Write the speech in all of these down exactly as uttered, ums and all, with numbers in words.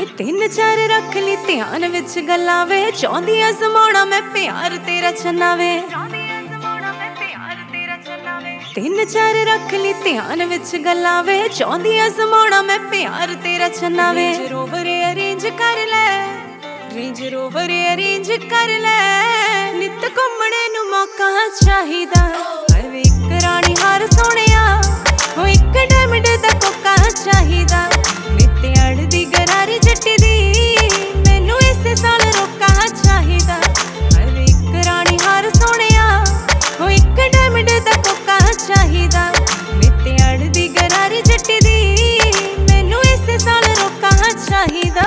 ਤਿੰਨ ਚਾਰ ਰੱਖ ਲਈ ਧਿਆਨ ਵਿੱਚ ਗੱਲਾਂ ਵੇ, ਚਾਹੁੰਦੀ ਐ ਸਮਾਉਣਾ ਮੈਂ ਪਿਆਰ ਤੇਰਾ ਛੰਨਾ ਵੇ। ਤਿੰਨ ਚਾਰ ਰੱਖ ਲਈ ਧਿਆਨ ਵਿੱਚ ਗੱਲਾਂ ਵੇ, ਚਾਹੁੰਦੀ ਐ ਸਮਾਉਣਾ ਮੈਂ ਪਿਆਰ ਤੇਰਾ ਛੰਨਾ ਵੇ। ਰੇਂਜ ਰੋਵਰ ਅਰੇਂਜ ਕਰ ਲੈ, ਰੇਂਜ ਰੋਵਰ ਅਰੇਂਜ ਕਰ ਲੈ, ਨਿੱਤ ਘੁੰਮਣੇ ਨੂੰ ਮੌਕਾ ਚਾਹੀਦਾ। ਵੇ ਇੱਕ ਰਾਣੀ ਹਾਰ ਸੋਹਣਿਆ, ਹੋ ਇੱਕ ਡਾਇਮੰਡ ਦਾ ਕੋਕਾ ਚਾਹੀਦਾ। ਨਿੱਤ ਅੜਦੀ ਗਰਾਰੀ ਜੱਟੀ ਦੀ, ਮੈਨੂੰ ਇਸੇ ਸਾਲ ਰੋਕਾ ਚਾਹੀਦਾ। ਵੇ ਇੱਕ ਰਾਣੀ ਹਾਰ ਸੋਹਣਿਆ, ਹੋ ਇੱਕ ਡਾਇਮੰਡ ਦਾ ਕੋਕਾ ਚਾਹੀਦਾ। ਨਿੱਤ ਅੜਦੀ ਗਰਾਰੀ ਜੱਟੀ ਦੀ, ਮੈਨੂੰ ਇਸੇ ਸਾਲ ਰੋਕਾ ਚਾਹੀਦਾ।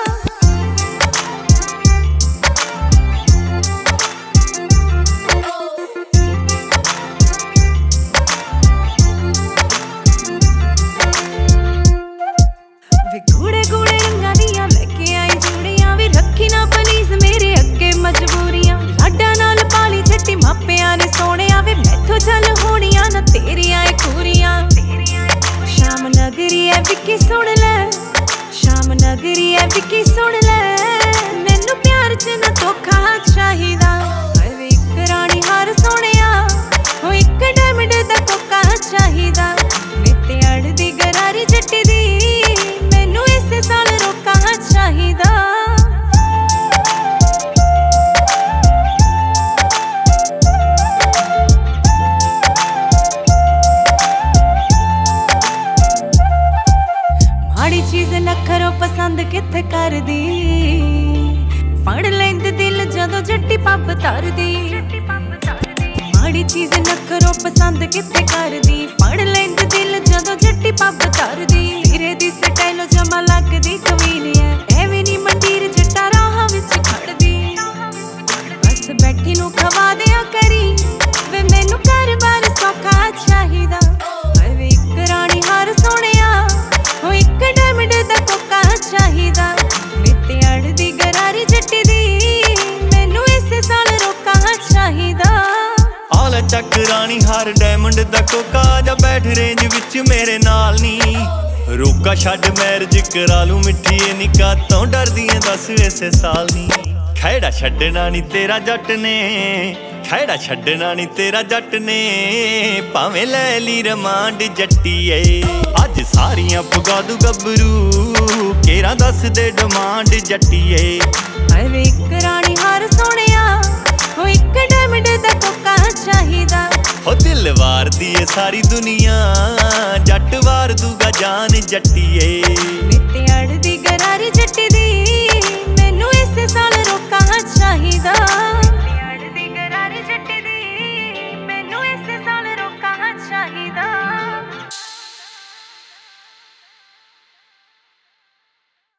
ਵੇ ਗੂੜੇ ਗੂੜੇ ਰੰਗਾਂ ਦੀਆਂ ਲੈ ਕੇ ਆਈ ਚੂੜੀਆਂ, ਵੀ ਰੱਖੀ ਨਾ ਪਲੀਜ਼ ਮੇਰੇ ਅੱਗੇ ਮਜਬੂਰੀਆਂ। ਲਾਡਾਂ ਨਾਲ ਪਾਲੀ ਛੱਟੀ ਮਾਪਿਆਂ ਨੇ ਸੋਹਣਿਆ, ਵੇ ਮੈਥੋਂ ਚੱਲ ਹੋਣੀਆਂ ਨਾ ਤੇਰੀਆਂ ਏ ਖੂਰੀਆਂ। ਸ਼ਾਮ ਨਗਰੀ ਐ ਵਿਕੀ ਸੁਣ ਲੈ, ਸ਼ਾਮ ਨਗਰੀ ਐ ਵਿਕੀ ਸੁਣ ਲੈ, ਮੈਨੂੰ ਪਿਆਰ ਚ ਨਾ ਧੋਖਾ ਚਾਹੀਦਾ। ਵੇ ਇੱਕ ਰਾਣੀ ਹਾਰ ਸੋਹਣਿਆ, ਹੋ ਇੱਕ ਡਾਇਮੰਡ ਦਾ ਕੋਕਾ ਚਾਹੀਦਾ। ਨਿੱਤ ਅੜਦੀ ਗਰਾਰੀ ਜੱਟੀ ਦੀ, ਮੈਨੂੰ ਇਸੇ ਸਾਲ ਰੋਕਾ ਚਾਹੀਦਾ। ਮਾੜੀ ਚੀਜ਼ ਨਖਰੋ ਪਸੰਦ ਕਿੱਥੇ ਕਰਦੀ, ਫੜ ਲੈਂਦੇ ਦਿਲ ਜਦੋਂ ਜੱਟੀ ਪੱਬ ਧਰਦੀ। ਮਾੜੀ ਚੀਜ਼ ਨਖਰੋ ਪਸੰਦ ਕਿੱਥੇ ਕਰਦੀ, ਫੜ ਲੈਂਦੇ ਦਿਲ ਜਦੋਂ ਜੱਟੀ ਪੱਬ ਧਰਦੀ। ਸਿਰੇ ਦੀ ਸਟਾਈਲ ਜਮਾ ਲੱਗਦੀ ਕਮੀਨ ਐ, ਐਵੇਂ ਨੀ ਮੰਡੀਰ ਜੱਟਾ ਰਾਹਾਂ ਵਿੱਚ ਖੜਦੀ। ਬਸ ਬੈਠੀ ਨੂੰ ਖਵਾ ਦਿਆ ਕਰੀ, ਵੇ ਮੈਨੂੰ ਘਰ ਬਾਰ ਸੌਖਾ ਚਾਹੀਦਾ। ਵੇ ਇੱਕ ਰਾਣੀ ਹਾਰ ਸੋਹਣਿਆ, ਹੋ ਇੱਕ ਡਾਇਮੰਡ ਦਾ ਕੋਕਾ ਚਾਹੀਦਾ। ਨਿੱਤ ਅੜਦੀ ਗਰਾਰੀ ਜੱਟੀ ਦੀ, ਮੈਨੂੰ ਇਸੇ ਸਾਲ ਰੋਕਾ ਚਾਹੀਦਾ। ਆਲਾ ਚੱਕ ਰਾਣੀ ਹਾਰ ਡਾਇਮੰਡ ਦਾ ਕੋਕਾ, ਜਾ ਬੈਠ ਰੇਂਜ ਵਿੱਚ ਮੇਰੇ ਨਾਲ ਨੀ। ਰੋਕਾ ਛੱਡ ਮੈਰਿਜ ਕਰਾ ਲੂ ਮਿੱਠੀ ਏ ਨਿੱਕਾ, ਤੋਂ ਡਰਦੀ ਏ ਦੱਸ ਇਸੇ ਸਾਲ ਨੀ। ਖਹਿੜਾ ਛੱਡਣਾ ਨੀ ਤੇਰਾ ਜੱਟ ਨੇ, ਖਹਿੜਾ ਛੱਡਣਾ ਨੀ ਤੇਰਾ ਜੱਟ ਨੇ, ਭਾਵੇਂ ਲੈ ਲਈ ਰਮਾਂਡ ਜੱਟੀ ਏ। ਅੱਜ ਸਾਰੀਆਂ ਪਗਾ ਦੂ ਗੱਭਰੂ, ਕੇਰਾਂ ਦੱਸ ਦੇ ਡਿਮਾਂਡ ਜੱਟੀ ਏ। ਵੇ ਇੱਕ ਰਾਣੀ ਹਾਰ ਸੋਹਣਿਆ, ਹੋ ਇੱਕ ਡਾਇਮੰਡ ਦਾ ਕੋਕਾ ਚਾਹੀਦਾ। ਹੋ ਦਿਲ ਵਾਰਦੀ ਏ ਸਾਰੀ ਦੁਨੀਆ, ਜੱਟ ਵਾਰ ਦੂਗਾ ਜਾਨ ਜੱਟੀ ਏ। ਨਿੱਤ ਅੜਦੀ ਗਰਾਰੀ ਜੱਟੀ